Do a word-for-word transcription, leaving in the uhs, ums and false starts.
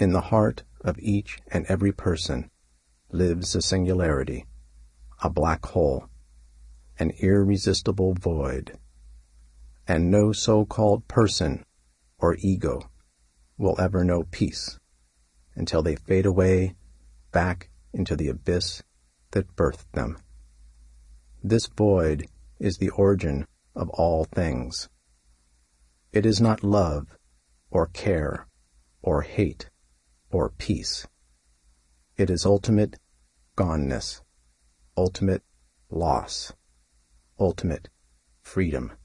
In the heart of each and every person lives a singularity, a black hole, an irresistible void. And no so-called person or ego will ever know peace until they fade away back into the abyss that birthed them. This void is the origin of all things. It is not love or care or hate or peace. It is ultimate goneness, ultimate loss, ultimate freedom.